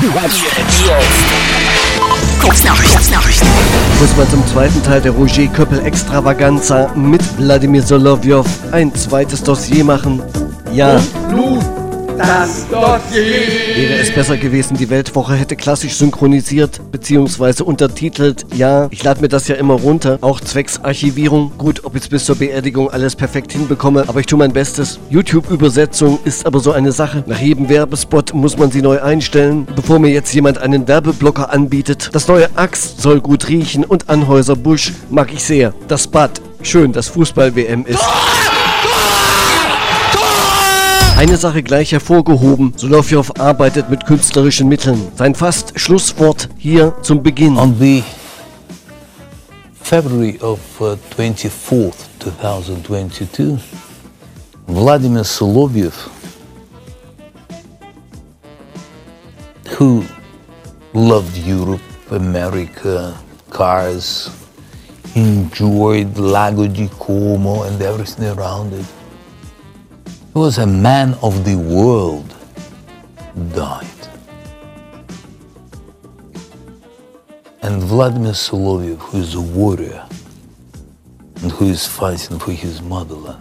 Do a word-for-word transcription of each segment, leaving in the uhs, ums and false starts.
Muss man zum zweiten Teil der Roger Köppel Extravaganza mit Wladimir Solovyov ein zweites Dossier machen? Ja. Das Dossier! Wäre es besser gewesen, die Weltwoche hätte klassisch synchronisiert bzw. untertitelt. Ja, ich lade mir das ja immer runter, auch zwecks Archivierung. Gut, ob ich bis zur Beerdigung alles perfekt hinbekomme, aber ich tue mein Bestes. YouTube-Übersetzung ist aber so eine Sache. Nach jedem Werbespot muss man sie neu einstellen, bevor mir jetzt jemand einen Werbeblocker anbietet. Das neue Axe soll gut riechen und Anhäuser-Busch mag ich sehr. Das Bad, schön, dass Fußball-W M ist. Eine Sache gleich hervorgehoben, Solovyov arbeitet mit künstlerischen Mitteln. Sein fast Schlusswort hier zum Beginn. On the February of uh, twenty-fourth, twenty twenty-two, Vladimir Solovyov, who loved Europe, America, cars, enjoyed Lago di Como and everything around it, he was a man of the world, died. And Vladimir Solovyov, who is a warrior and who is fighting for his motherland,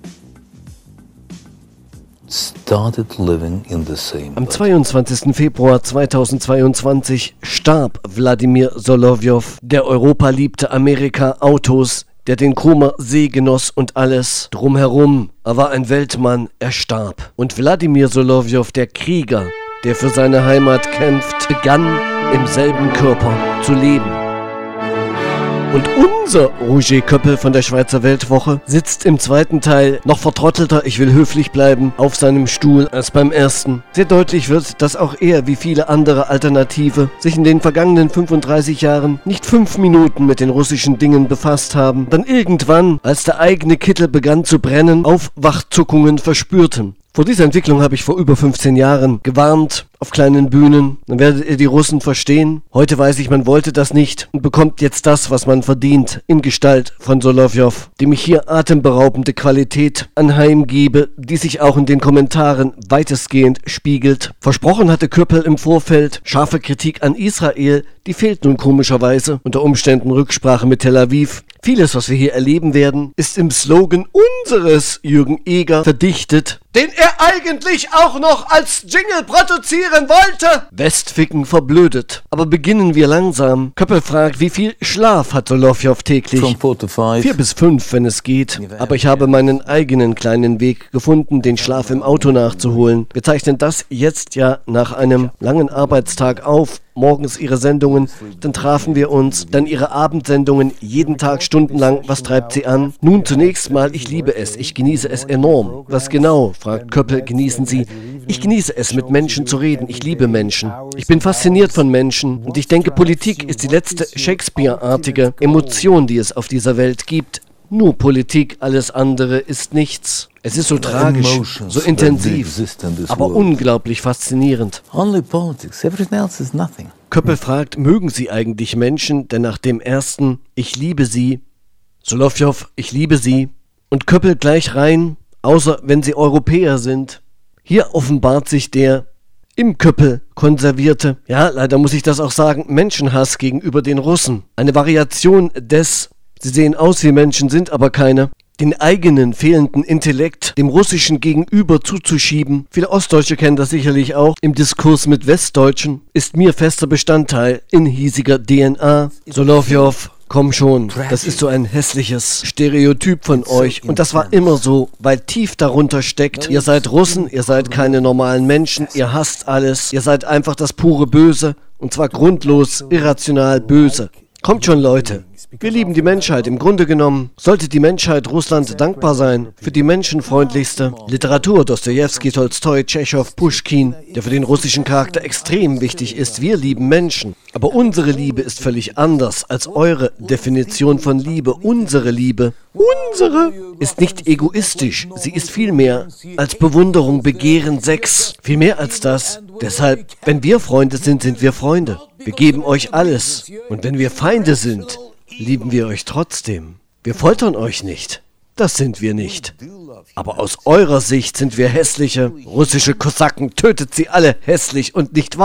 started living in the same Am zweiundzwanzigsten Februar zweitausendzweiundzwanzig starb Wladimir Solovyov, der Europa liebte, Amerika, Autos, der den Comer See genoss und alles drumherum. Er war ein Weltmann, er starb. Und Wladimir Solovyov, der Krieger, der für seine Heimat kämpft, begann im selben Körper zu leben. Und unser Roger Köppel von der Schweizer Weltwoche sitzt im zweiten Teil noch vertrottelter, ich will höflich bleiben, auf seinem Stuhl als beim ersten. Sehr deutlich wird, dass auch er, wie viele andere Alternative, sich in den vergangenen fünfunddreißig Jahren nicht fünf Minuten mit den russischen Dingen befasst haben, dann irgendwann, als der eigene Kittel begann zu brennen, Aufwachzuckungen verspürten. Vor dieser Entwicklung habe ich vor über fünfzehn Jahren gewarnt, auf kleinen Bühnen. Dann werdet ihr die Russen verstehen. Heute weiß ich, man wollte das nicht und bekommt jetzt das, was man verdient, in Gestalt von Solovyov, dem ich hier atemberaubende Qualität anheimgebe, die sich auch in den Kommentaren weitestgehend spiegelt. Versprochen hatte Köppel im Vorfeld scharfe Kritik an Israel, die fehlt nun komischerweise, unter Umständen Rücksprache mit Tel Aviv. Vieles, was wir hier erleben werden, ist im Slogan unseres Jürgen Eger verdichtet, den er eigentlich auch noch als Jingle produzieren wollte. Westficken verblödet. Aber beginnen wir langsam. Köppel fragt, wie viel Schlaf hat Solovyov täglich? From four to five. Vier bis fünf, wenn es geht. Aber ich habe meinen eigenen kleinen Weg gefunden, den Schlaf im Auto nachzuholen. Wir zeichnen das jetzt ja nach einem langen Arbeitstag auf. Morgens ihre Sendungen, dann trafen wir uns, dann ihre Abendsendungen, jeden Tag stundenlang. Was treibt sie an? Nun zunächst mal, ich liebe es, ich genieße es enorm. Was genau, fragt Köppel, genießen Sie? Ich genieße es, mit Menschen zu reden, ich liebe Menschen. Ich bin fasziniert von Menschen und ich denke, Politik ist die letzte Shakespeare-artige Emotion, die es auf dieser Welt gibt. Nur Politik, alles andere ist nichts. Es ist so tragisch, so intensiv, aber unglaublich faszinierend. Only politics, everything else is nothing. Köppel fragt, mögen Sie eigentlich Menschen, denn nach dem ersten, ich liebe Sie, Solovyov, ich liebe Sie, und Köppel gleich rein, außer wenn Sie Europäer sind. Hier offenbart sich der im Köppel konservierte, ja, leider muss ich das auch sagen, Menschenhass gegenüber den Russen. Eine Variation des, sie sehen aus wie Menschen, sind aber keine, den eigenen fehlenden Intellekt dem Russischen gegenüber zuzuschieben. Viele Ostdeutsche kennen das sicherlich auch. Im Diskurs mit Westdeutschen ist mir fester Bestandteil in hiesiger D N A. Solovyov, komm schon, das ist so ein hässliches Stereotyp von euch. Und das war immer so, weil tief darunter steckt, ihr seid Russen, ihr seid keine normalen Menschen, ihr hasst alles, ihr seid einfach das pure Böse. Und zwar grundlos, irrational böse. Kommt schon, Leute. Wir lieben die Menschheit. Im Grunde genommen sollte die Menschheit Russland dankbar sein für die menschenfreundlichste Literatur. Dostojewski, Tolstoi, Tschechow, Puschkin, der für den russischen Charakter extrem wichtig ist. Wir lieben Menschen. Aber unsere Liebe ist völlig anders als eure Definition von Liebe. Unsere Liebe, unsere, ist nicht egoistisch. Sie ist viel mehr als Bewunderung, Begehren, Sex. Viel mehr als das. Deshalb, wenn wir Freunde sind, sind wir Freunde. Wir geben euch alles. Und wenn wir Feinde sind, lieben wir euch trotzdem. Wir foltern euch nicht. Das sind wir nicht. Aber aus eurer Sicht sind wir hässliche russische Kosaken. Tötet sie alle hässlich und nicht wahr.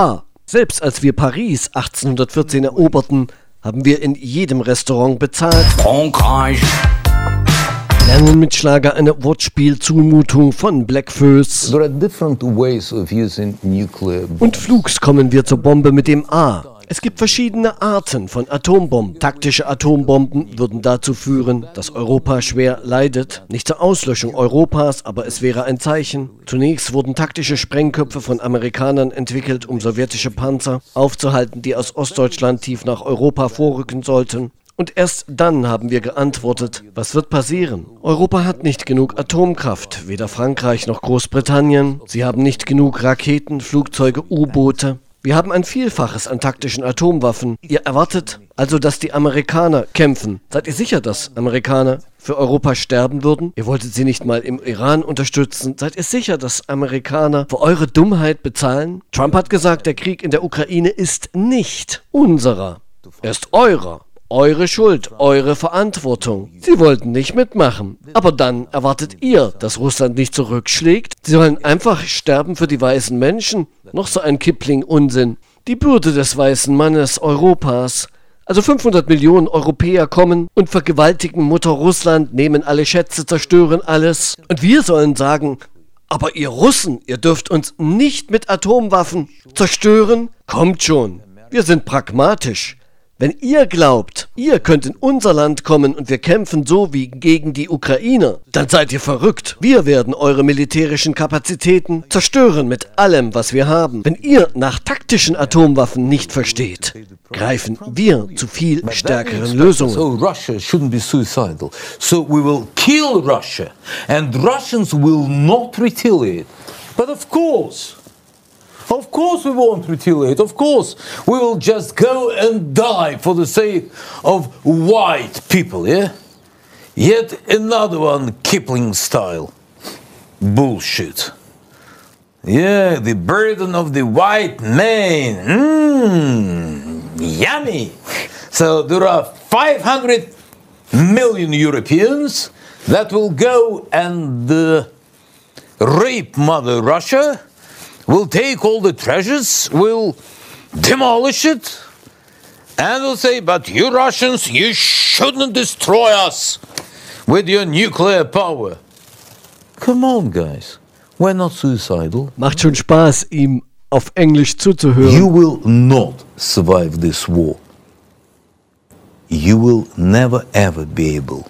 Selbst als wir Paris achtzehnhundertvierzehn eroberten, haben wir in jedem Restaurant bezahlt. Frankreich. Lernen mit Schlager eine Wortspielzumutung von Blackfoes. There are different ways of using nuclear bombs. Und flugs kommen wir zur Bombe mit dem A. Es gibt verschiedene Arten von Atombomben. Taktische Atombomben würden dazu führen, dass Europa schwer leidet. Nicht zur Auslöschung Europas, aber es wäre ein Zeichen. Zunächst wurden taktische Sprengköpfe von Amerikanern entwickelt, um sowjetische Panzer aufzuhalten, die aus Ostdeutschland tief nach Europa vorrücken sollten. Und erst dann haben wir geantwortet, was wird passieren? Europa hat nicht genug Atomkraft, weder Frankreich noch Großbritannien. Sie haben nicht genug Raketen, Flugzeuge, U-Boote. Wir haben ein Vielfaches an taktischen Atomwaffen. Ihr erwartet also, dass die Amerikaner kämpfen. Seid ihr sicher, dass Amerikaner für Europa sterben würden? Ihr wolltet sie nicht mal im Iran unterstützen. Seid ihr sicher, dass Amerikaner für eure Dummheit bezahlen? Trump hat gesagt, der Krieg in der Ukraine ist nicht unserer. Er ist eurer. Eure Schuld, eure Verantwortung. Sie wollten nicht mitmachen. Aber dann erwartet ihr, dass Russland nicht zurückschlägt? Sie sollen einfach sterben für die weißen Menschen? Noch so ein Kipling-Unsinn. Die Bürde des weißen Mannes Europas. Also fünfhundert Millionen Europäer kommen und vergewaltigen Mutter Russland, nehmen alle Schätze, zerstören alles. Und wir sollen sagen, aber ihr Russen, ihr dürft uns nicht mit Atomwaffen zerstören? Kommt schon, wir sind pragmatisch. Wenn ihr glaubt, ihr könnt in unser Land kommen und wir kämpfen so wie gegen die Ukrainer, dann seid ihr verrückt. Wir werden eure militärischen Kapazitäten zerstören mit allem, was wir haben. Wenn ihr nach taktischen Atomwaffen nicht versteht, greifen wir zu viel stärkeren Lösungen. So Russia shouldn't be suicidal. So we will kill Russia and Russians will not retaliate. But of course, Of course we won't retaliate. Of course we will just go and die for the sake of white people, yeah? Yet another one Kipling style. Bullshit. Yeah, the burden of the white man. Mmm, yummy. So there are five hundred million Europeans that will go and uh, rape Mother Russia. We'll take all the treasures, we'll demolish it, and we'll say, but you Russians, you shouldn't destroy us with your nuclear power. Come on, guys. We're not suicidal. Macht schon Spaß, ihm auf Englisch zuzuhören. You will not survive this war. You will never ever be able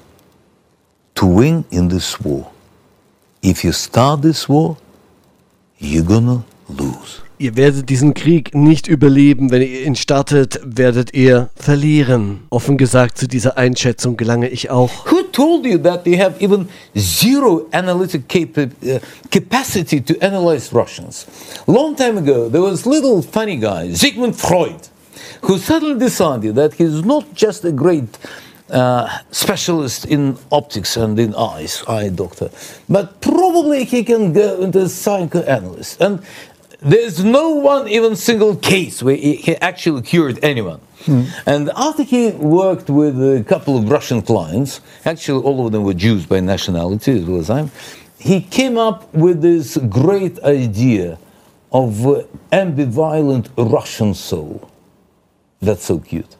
to win in this war. If you start this war, you're gonna lose. Ihr werdet diesen Krieg nicht überleben. Wenn ihr ihn startet, werdet ihr verlieren. Offen gesagt, zu dieser Einschätzung gelange ich auch. Who told you that they have even zero analytic capa- uh, capacity to analyze Russians? Long time ago, there was little funny guy, Sigmund Freud, who suddenly decided that he's not just a great Uh, specialist in optics and in eyes, eye doctor, but probably he can go into a psychoanalyst. And there's no one even single case where he, he actually cured anyone. Hmm. And after he worked with a couple of Russian clients, actually all of them were Jews by nationality as well as I'm, he came up with this great idea of uh, ambivalent Russian soul. That's so cute.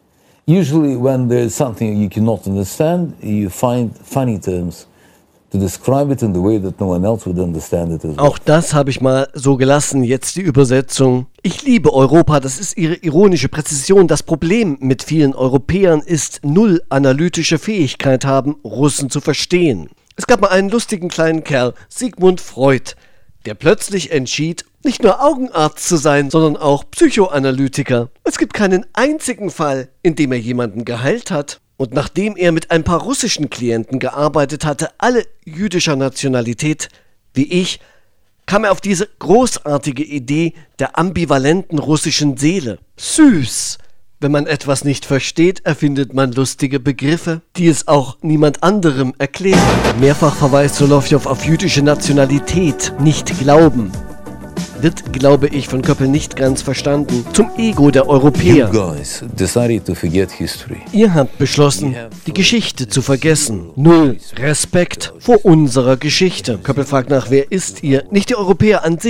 Usually when there's something you cannot understand, you find funny terms to describe it in the way that no one else would understand it as well. Auch das habe ich mal so gelassen, jetzt die Übersetzung. Ich liebe Europa, das ist ihre ironische Präzision. Das Problem mit vielen Europäern ist, null analytische Fähigkeit haben, Russen zu verstehen. Es gab mal einen lustigen kleinen Kerl, Sigmund Freud, der plötzlich entschied, nicht nur Augenarzt zu sein, sondern auch Psychoanalytiker. Es gibt keinen einzigen Fall, in dem er jemanden geheilt hat. Und nachdem er mit ein paar russischen Klienten gearbeitet hatte, alle jüdischer Nationalität, wie ich, kam er auf diese großartige Idee der ambivalenten russischen Seele. Süß! Wenn man etwas nicht versteht, erfindet man lustige Begriffe, die es auch niemand anderem erklären. Mehrfach verweist Solowjow auf jüdische Nationalität, nicht Glauben. Wird, glaube ich, von Köppel nicht ganz verstanden. Zum Ego der Europäer. You guys decided to forget history. Ihr habt beschlossen, die Geschichte zu vergessen. Null Respekt vor unserer Geschichte. Köppel fragt nach, wer ist ihr? Nicht die Europäer an sich.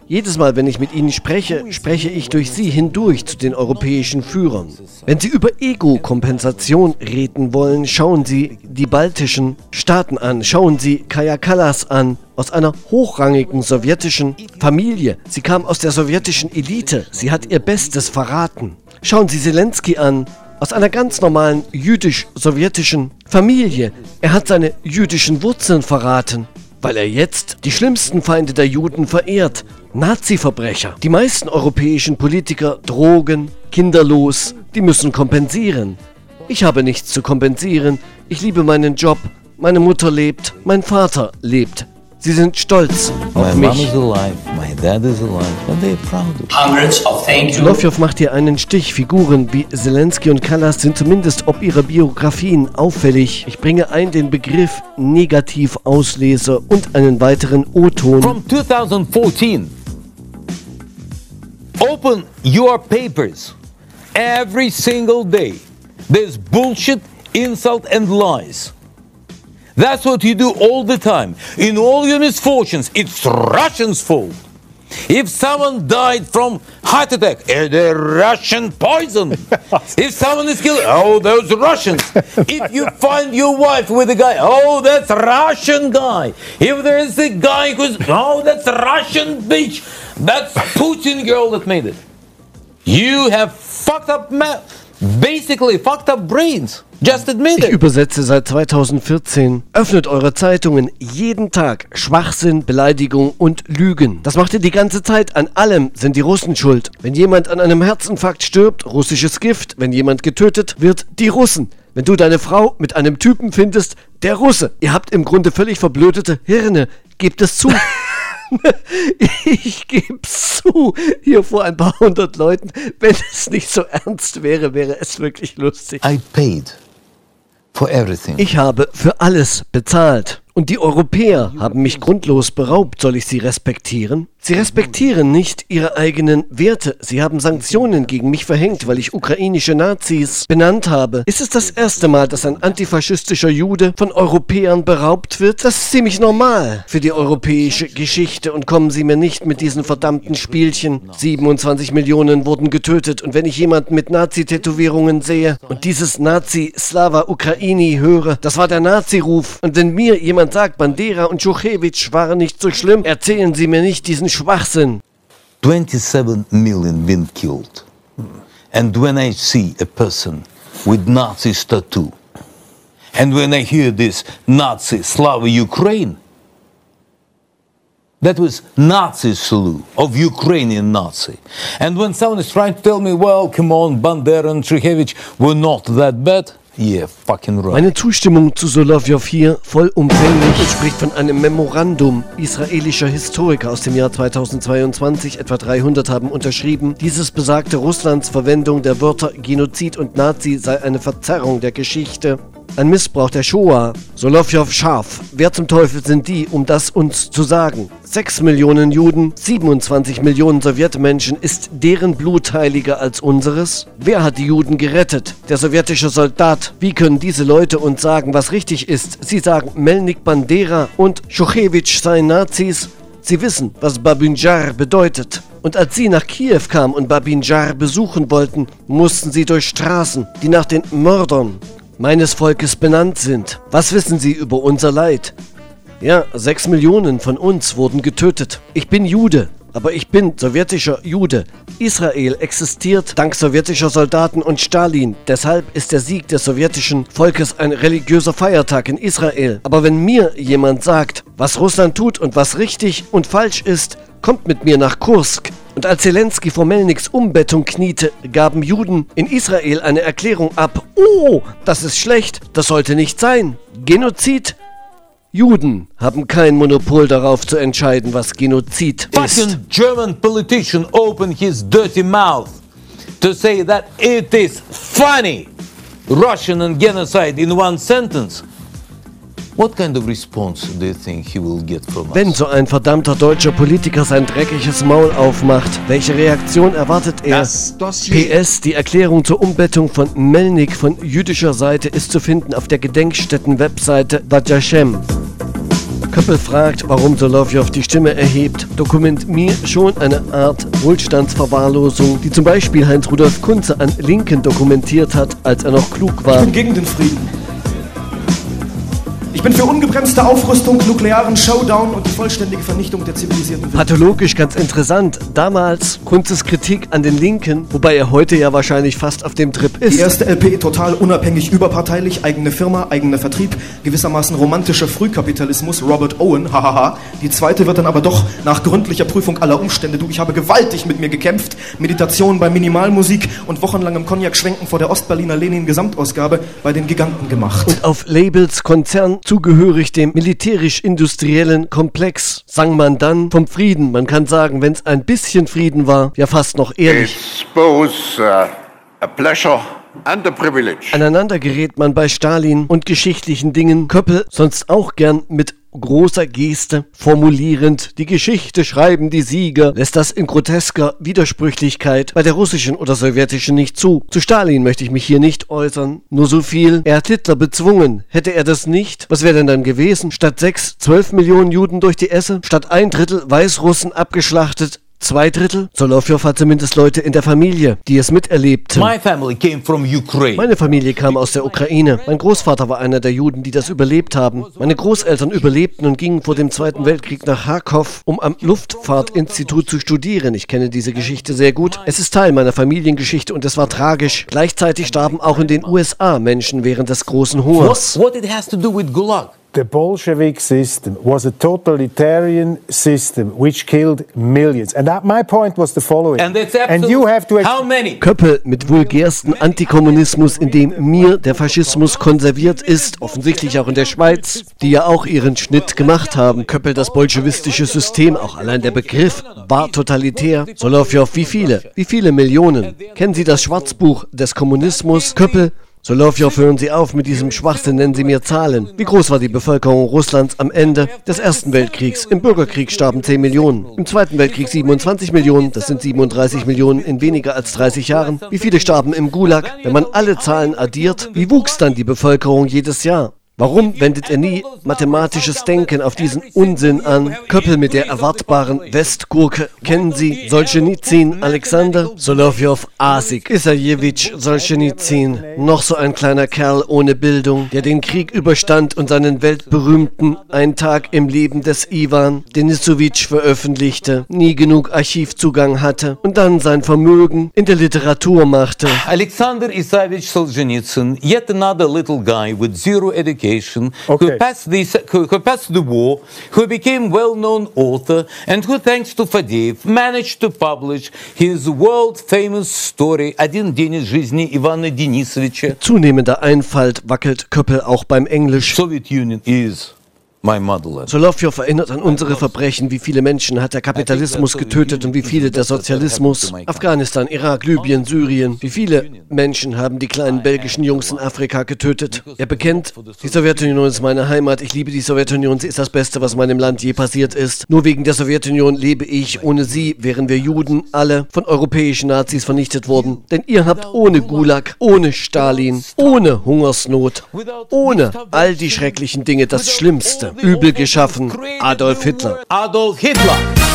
Jedes Mal, wenn ich mit ihnen spreche, spreche ich durch sie hindurch zu den europäischen Führern. Wenn sie über Ego-Kompensation reden wollen, schauen sie die baltischen Staaten an, schauen sie Kaja Kallas an, aus einer hochrangigen sowjetischen Familie. Sie kam aus der sowjetischen Elite, sie hat ihr Bestes verraten. Schauen Sie Zelensky an, aus einer ganz normalen jüdisch-sowjetischen Familie. Er hat seine jüdischen Wurzeln verraten, weil er jetzt die schlimmsten Feinde der Juden verehrt. Nazi-Verbrecher. Die meisten europäischen Politiker drogen, kinderlos, die müssen kompensieren. Ich habe nichts zu kompensieren. Ich liebe meinen Job. Meine Mutter lebt. Mein Vater lebt. Sie sind stolz auf My mom mich. is alive, my dad is alive, and they're proud of it. Hundreds of thank you. Solowjow macht hier einen Stich. Figuren wie Zelensky und Kallas sind zumindest ob ihrer Biografien auffällig. Ich bringe ein den Begriff Negativauslese und einen weiteren O-Ton. From two thousand fourteen, open your papers every single day. There's bullshit, insult, and lies. That's what you do all the time. In all your misfortunes, it's Russians' fault. If someone died from heart attack, eh, they're Russian poison. If someone is killed, oh, those Russians. If you find your wife with a guy, oh, that's Russian guy. If there is a guy who's, oh, that's Russian bitch. That's Putin girl that made it. You have fucked up, ma- basically fucked up brains. Just admit Ich it. übersetze seit zweitausendvierzehn. Öffnet eure Zeitungen jeden Tag. Schwachsinn, Beleidigung und Lügen. Das macht ihr die ganze Zeit. An allem sind die Russen schuld. Wenn jemand an einem Herzinfarkt stirbt, russisches Gift. Wenn jemand getötet wird, die Russen. Wenn du deine Frau mit einem Typen findest, der Russe. Ihr habt im Grunde völlig verblödete Hirne. Gebt es zu. Ich geb's zu, hier vor ein paar hundert Leuten. Wenn es nicht so ernst wäre, wäre es wirklich lustig. I paid for everything. Ich habe für alles bezahlt. Und die Europäer haben mich grundlos beraubt. Soll ich sie respektieren? Sie respektieren nicht ihre eigenen Werte. Sie haben Sanktionen gegen mich verhängt, weil ich ukrainische Nazis benannt habe. Ist es das erste Mal, dass ein antifaschistischer Jude von Europäern beraubt wird? Das ist ziemlich normal für die europäische Geschichte. Und kommen Sie mir nicht mit diesen verdammten Spielchen. siebenundzwanzig Millionen wurden getötet. Und wenn ich jemanden mit Nazi-Tätowierungen sehe und dieses Nazi-Slava Ukraini höre, das war der Nazi-Ruf. Und wenn mir jemand sagt, Bandera und Schuchewitsch waren nicht so schlimm, erzählen Sie mir nicht diesen Schwachsinn. twenty-seven million been killed. And when I see a person with Nazi tattoo, and when I hear this Nazi Slava Ukraine, that was Nazi salute of Ukrainian Nazi. And when someone is trying to tell me, well, come on, Bandera and Shukhevich were not that bad, yeah, fucking right. Meine Zustimmung zu Solowjow hier vollumfänglich. Es spricht von einem Memorandum israelischer Historiker aus dem Jahr zweitausendzweiundzwanzig. Etwa dreihundert haben unterschrieben. Dieses besagte, Russlands Verwendung der Wörter Genozid und Nazi sei eine Verzerrung der Geschichte. Ein Missbrauch der Shoah. Solowjow scharf. Wer zum Teufel sind die, um das uns zu sagen? Sechs Millionen Juden, siebenundzwanzig Millionen Sowjetmenschen. Ist deren Blut heiliger als unseres? Wer hat die Juden gerettet? Der sowjetische Soldat. Wie können diese Leute uns sagen, was richtig ist? Sie sagen, Melnik Bandera und Schuchewitsch seien Nazis. Sie wissen, was Babyn Jar bedeutet. Und als sie nach Kiew kamen und Babyn Jar besuchen wollten, mussten sie durch Straßen, die nach den Mördern meines Volkes benannt sind. Was wissen Sie über unser Leid? Ja, sechs Millionen von uns wurden getötet. Ich bin Jude, aber ich bin sowjetischer Jude. Israel existiert dank sowjetischer Soldaten und Stalin. Deshalb ist der Sieg des sowjetischen Volkes ein religiöser Feiertag in Israel. Aber wenn mir jemand sagt, was Russland tut und was richtig und falsch ist, kommt mit mir nach Kursk. Und als Zelensky vor Melniks Umbettung kniete, gaben Juden in Israel eine Erklärung ab. Oh, das ist schlecht, das sollte nicht sein. Genozid? Juden haben kein Monopol darauf zu entscheiden, was Genozid ist. Fucking German politician opened his dirty mouth to say that it is funny, Russian and genocide in one sentence. What kind of response do you think he will get from us? Wenn so ein verdammter deutscher Politiker sein dreckiges Maul aufmacht, welche Reaktion erwartet er? Das Dossier. P S. Die Erklärung zur Umbettung von Melnik von jüdischer Seite ist zu finden auf der Gedenkstätten-Webseite Vad Hashem. Köppel fragt, warum Solowjow die Stimme erhebt, dokument mir schon eine Art Wohlstandsverwahrlosung, die zum Beispiel Heinz-Rudolf Kunze an Linken dokumentiert hat, als er noch klug war. Ich bin gegen den Frieden. Ich bin für ungebremste Aufrüstung, nuklearen Showdown und die vollständige Vernichtung der zivilisierten Welt. Pathologisch ganz interessant. Damals Kunzes Kritik an den Linken, wobei er heute ja wahrscheinlich fast auf dem Trip ist. Die erste L P total unabhängig, überparteilich, eigene Firma, eigener Vertrieb, gewissermaßen romantischer Frühkapitalismus, Robert Owen, hahaha. Die zweite wird dann aber doch nach gründlicher Prüfung aller Umstände, du, ich habe gewaltig mit mir gekämpft, Meditation bei Minimalmusik und wochenlangem Cognac-Schwenken vor der Ostberliner Lenin-Gesamtausgabe bei den Giganten gemacht. Und auf Labels Konzern zugehörig dem militärisch-industriellen Komplex, sang man dann vom Frieden. Man kann sagen, wenn es ein bisschen Frieden war, ja fast noch ehrlich. It's both uh, a pleasure and a privilege. Aneinander gerät man bei Stalin und geschichtlichen Dingen. Köppel sonst auch gern mit großer Geste, formulierend, die Geschichte schreiben die Sieger, lässt das in grotesker Widersprüchlichkeit bei der russischen oder sowjetischen nicht zu. Zu Stalin möchte ich mich hier nicht äußern, nur so viel, er hat Hitler bezwungen. Hätte er das nicht, was wäre denn dann gewesen? Statt sechs, zwölf Millionen Juden durch die Esse, statt ein Drittel Weißrussen abgeschlachtet, Zwei Drittel? Solowjow hat zumindest Leute in der Familie, die es miterlebten. My family came from Ukraine. Meine Familie kam aus der Ukraine. Mein Großvater war einer der Juden, die das überlebt haben. Meine Großeltern überlebten und gingen vor dem Zweiten Weltkrieg nach Charkow, um am Luftfahrtinstitut zu studieren. Ich kenne diese Geschichte sehr gut. Es ist Teil meiner Familiengeschichte und es war tragisch. Gleichzeitig starben auch in den U S A Menschen während des großen Hungers. What, what it has to do with Gulag? The Bolshevik system was a totalitarian system which killed millions. And that, my point was the following. And that's And you have to how many? Köppel mit vulgärsten Antikommunismus, in dem mir der Faschismus konserviert ist, offensichtlich auch in der Schweiz, die ja auch ihren Schnitt gemacht haben. Köppel das bolschewistische System, auch allein der Begriff, war totalitär. Solowjow, wie viele? Wie viele Millionen? Kennen Sie das Schwarzbuch des Kommunismus? Köppel, Solowjow, hören Sie auf mit diesem Schwachsinn, nennen Sie mir Zahlen. Wie groß war die Bevölkerung Russlands am Ende des Ersten Weltkriegs? Im Bürgerkrieg starben zehn Millionen, im Zweiten Weltkrieg siebenundzwanzig Millionen, das sind siebenunddreißig Millionen in weniger als dreißig Jahren. Wie viele starben im Gulag? Wenn man alle Zahlen addiert, wie wuchs dann die Bevölkerung jedes Jahr? Warum wendet er nie mathematisches Denken auf diesen Unsinn an? Köppel mit der erwartbaren Westgurke. Kennen Sie Solschenizyn, Alexander? Solowjow, Asik, Isajewitsch, Solschenizyn. Noch so ein kleiner Kerl ohne Bildung, der den Krieg überstand und seinen weltberühmten Ein Tag im Leben des Iwan Denisowitsch veröffentlichte, nie genug Archivzugang hatte und dann sein Vermögen in der Literatur machte. Alexander Isajewitsch Solzhenitsyn, yet another little guy with zero education. Okay. Who passed the who, who passed the war, who became well-known author, and who, thanks to Fadeev, managed to publish his world-famous story «Один день из жизни Ивана Denisovича». Zunehmender Einfalt wackelt Köppel auch beim Englisch. Soviet Union is my motherland. Solowjow erinnert an unsere Verbrechen, wie viele Menschen hat der Kapitalismus getötet und wie viele der Sozialismus. Afghanistan, Irak, Libyen, Syrien. Wie viele Menschen haben die kleinen belgischen Jungs in Afrika getötet? Er bekennt, die Sowjetunion ist meine Heimat, ich liebe die Sowjetunion, sie ist das Beste, was meinem Land je passiert ist. Nur wegen der Sowjetunion lebe ich, ohne sie wären wir Juden alle von europäischen Nazis vernichtet worden. Denn ihr habt ohne Gulag, ohne Stalin, ohne Hungersnot, ohne all die schrecklichen Dinge das Schlimmste übel geschaffen, Adolf Hitler. Adolf Hitler.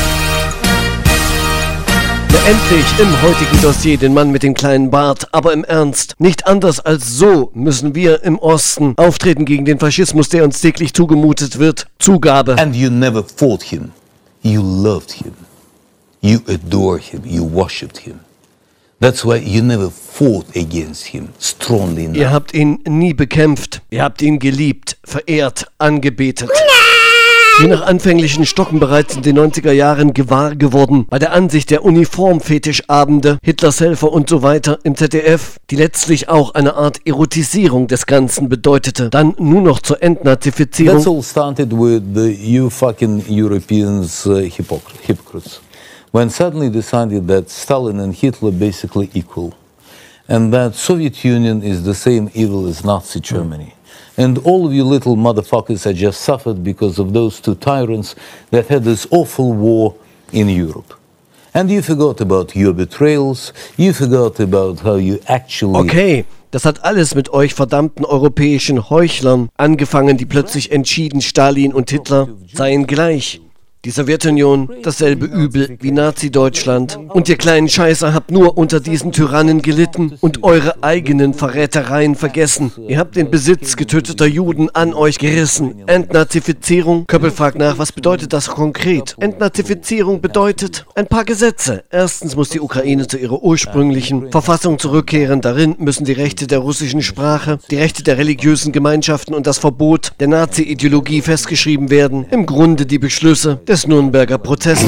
Ja, endlich im heutigen Dossier den Mann mit dem kleinen Bart, aber im Ernst. Nicht anders als so müssen wir im Osten auftreten gegen den Faschismus, der uns täglich zugemutet wird. Zugabe. And you never fought him. You loved him. You adored him. You worshipped him. That's why you never fought against him strongly enough. Ihr habt ihn nie bekämpft. Ihr habt ihn geliebt, verehrt, angebetet. Je nach anfänglichen Stocken bereits in den neunziger Jahren gewahr geworden, bei der Ansicht der Uniformfetischabende, Hitlers Helfer und so weiter im Z D F, die letztlich auch eine Art Erotisierung des Ganzen bedeutete, dann nur noch zur Entnazifizierung. That's all started with the you fucking Europeans uh, hypocr- hypocrites. When suddenly decided that Stalin and Hitler basically equal, and that Soviet Union is the same evil as Nazi Germany. And all of you little motherfuckers are just suffered because of those two tyrants that had this awful war in Europe. And you forgot about your betrayals, you forgot about how you actually... Okay, Das hat alles mit euch verdammten europäischen Heuchlern angefangen, die plötzlich entschieden, Stalin und Hitler seien gleich. Die Sowjetunion, dasselbe Übel wie Nazi-Deutschland. Und ihr kleinen Scheißer habt nur unter diesen Tyrannen gelitten und eure eigenen Verrätereien vergessen. Ihr habt den Besitz getöteter Juden an euch gerissen. Entnazifizierung? Köppel fragt nach, was bedeutet das konkret? Entnazifizierung bedeutet ein paar Gesetze. Erstens muss die Ukraine zu ihrer ursprünglichen Verfassung zurückkehren. Darin müssen die Rechte der russischen Sprache, die Rechte der religiösen Gemeinschaften und das Verbot der Nazi-Ideologie festgeschrieben werden. Im Grunde die Beschlüsse des Nürnberger Prozesses.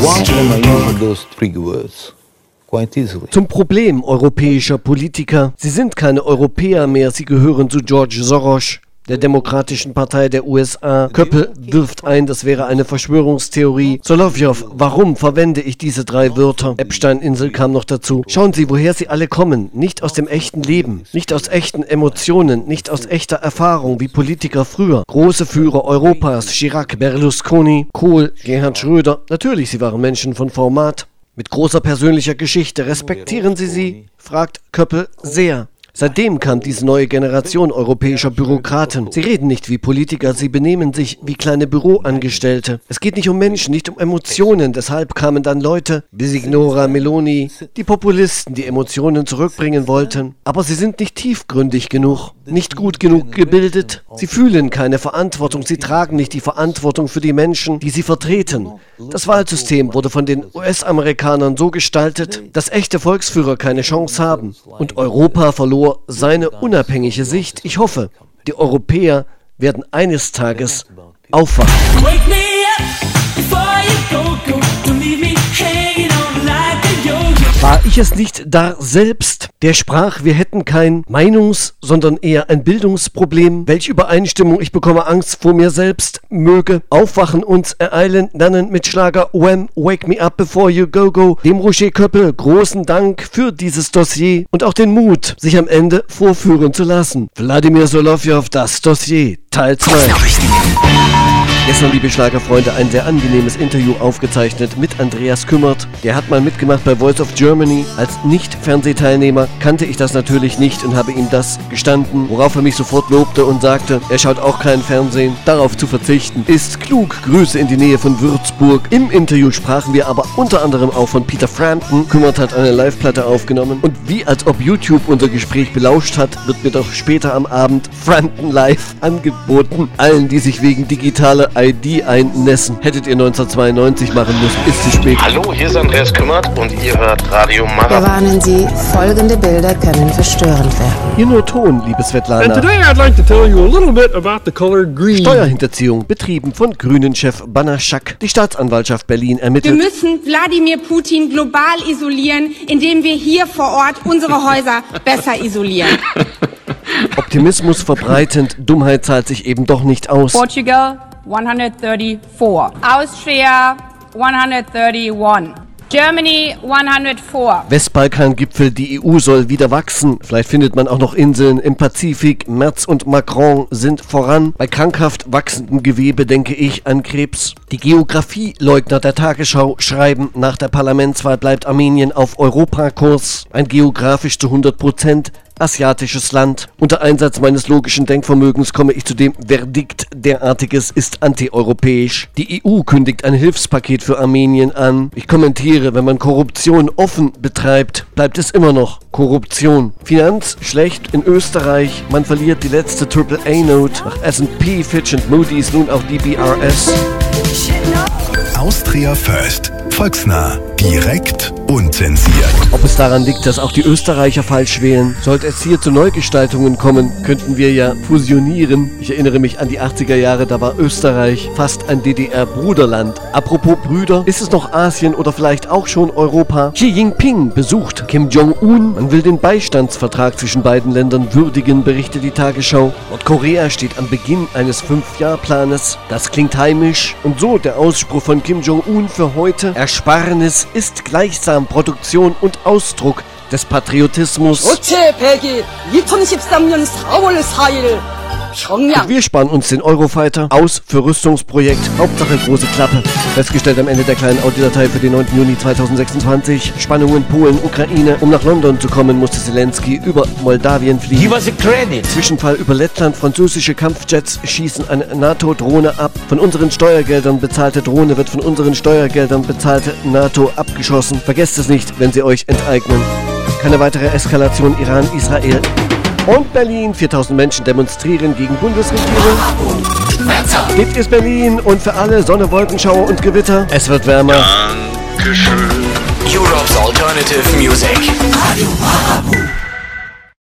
Zum Problem europäischer Politiker. Sie sind keine Europäer mehr, sie gehören zu George Soros, der Demokratischen Partei der U S A. Köppel wirft ein, das wäre eine Verschwörungstheorie. Solovjow, warum verwende ich diese drei Wörter? Epstein-Insel kam noch dazu. Schauen Sie, woher sie alle kommen. Nicht aus dem echten Leben, nicht aus echten Emotionen, nicht aus echter Erfahrung wie Politiker früher. Große Führer Europas, Chirac, Berlusconi, Kohl, Gerhard Schröder. Natürlich, sie waren Menschen von Format. Mit großer persönlicher Geschichte. Respektieren Sie sie? Fragt Köppel sehr. Seitdem kam diese neue Generation europäischer Bürokraten. Sie reden nicht wie Politiker, sie benehmen sich wie kleine Büroangestellte. Es geht nicht um Menschen, nicht um Emotionen. Deshalb kamen dann Leute wie Signora Meloni, die Populisten, die Emotionen zurückbringen wollten. Aber sie sind nicht tiefgründig genug, nicht gut genug gebildet. Sie fühlen keine Verantwortung, sie tragen nicht die Verantwortung für die Menschen, die sie vertreten. Das Wahlsystem wurde von den U S-Amerikanern so gestaltet, dass echte Volksführer keine Chance haben. Und Europa verlor seine unabhängige Sicht. Ich hoffe, die Europäer werden eines Tages aufwachen. War ich es nicht da selbst, der sprach, wir hätten kein Meinungs-, sondern eher ein Bildungsproblem? Welche Übereinstimmung, ich bekomme Angst vor mir selbst, möge aufwachen, uns ereilen, nennen mit Schlager Wham, Wake Me Up Before You Go Go. Dem Roger Köppel großen Dank für dieses Dossier und auch den Mut, sich am Ende vorführen zu lassen. Wladimir Solovjow, das Dossier, Teil zwei. Gestern, liebe Schlagerfreunde, ein sehr angenehmes Interview aufgezeichnet mit Andreas Kümmert. Der hat mal mitgemacht bei Voice of Germany. Als Nicht-Fernsehteilnehmer kannte ich das natürlich nicht und habe ihm das gestanden, worauf er mich sofort lobte und sagte, er schaut auch kein Fernsehen. Darauf zu verzichten ist klug. Grüße in die Nähe von Würzburg. Im Interview sprachen wir aber unter anderem auch von Peter Frampton. Kümmert hat eine Live-Platte aufgenommen und wie als ob YouTube unser Gespräch belauscht hat, wird mir doch später am Abend Frampton Live angeboten. Allen, die sich wegen digitaler I D einnässen. Hättet ihr neunzehnhundertzweiundneunzig machen müssen, ist zu spät. Hallo, hier ist Andreas Kümmert und ihr hört Radio Marathon. Wir warnen Sie, folgende Bilder können verstörend werden. Hier nur Ton, liebe Svetlana. And today I'd like to tell you a little bit about the color green. Steuerhinterziehung betrieben von Grünen-Chef Banaschak. Die Staatsanwaltschaft Berlin ermittelt. Wir müssen Wladimir Putin global isolieren, indem wir hier vor Ort unsere Häuser besser isolieren. Optimismus verbreitend, Dummheit zahlt sich eben doch nicht aus. Portugal one hundred thirty-four. Austria one hundred thirty-one. Germany one hundred four. Westbalkan-Gipfel, die E U soll wieder wachsen. Vielleicht findet man auch noch Inseln im Pazifik. Merz und Macron sind voran. Bei krankhaft wachsendem Gewebe denke ich an Krebs. Die Geografieleugner der Tagesschau schreiben, nach der Parlamentswahl bleibt Armenien auf Europakurs. Ein geografisch zu hundert Prozent asiatisches Land. Unter Einsatz meines logischen Denkvermögens komme ich zu dem Verdikt, derartiges ist antieuropäisch. Die E U kündigt ein Hilfspaket für Armenien an. Ich kommentiere, wenn man Korruption offen betreibt, bleibt es immer noch Korruption. Finanz schlecht in Österreich. Man verliert die letzte Triple A Note. Nach S and P, Fitch und Moody's nun auch D B R S. Austria First. Volksnah, direkt, unzensiert. Ob es daran liegt, dass auch die Österreicher falsch wählen? Sollte es hier zu Neugestaltungen kommen, könnten wir ja fusionieren. Ich erinnere mich an die achtziger Jahre, da war Österreich fast ein D D R-Bruderland. Apropos Brüder, ist es noch Asien oder vielleicht auch schon Europa? Xi Jinping besucht Kim Jong-un. Man will den Beistandsvertrag zwischen beiden Ländern würdigen, berichtet die Tagesschau. Nordkorea steht am Beginn eines Fünf-Jahr-Planes. Das klingt heimisch. Und so der Ausspruch von Kim Jong-un für heute. Ersparnis ist gleichsam Produktion und Ausdruck des Patriotismus. Und wir sparen uns den Eurofighter aus für Rüstungsprojekt. Hauptsache große Klappe. Festgestellt am Ende der kleinen Audiodatei für den neunten Juni zweitausendsechsundzwanzig. Spannungen Polen, Ukraine. Um nach London zu kommen, musste Zelensky über Moldawien fliegen. Give us a credit. Zwischenfall über Lettland. Französische Kampfjets schießen eine NATO-Drohne ab. Von unseren Steuergeldern bezahlte Drohne wird von unseren Steuergeldern bezahlte NATO abgeschossen. Vergesst es nicht, wenn sie euch enteignen. Keine weitere Eskalation Iran-Israel. Und Berlin. viertausend Menschen demonstrieren gegen Bundesregierung. Dit ist Berlin und für alle Sonne, Wolkenschauer und Gewitter. Es wird wärmer. Dankeschön. Europe's Alternative Music. Radio Marabout.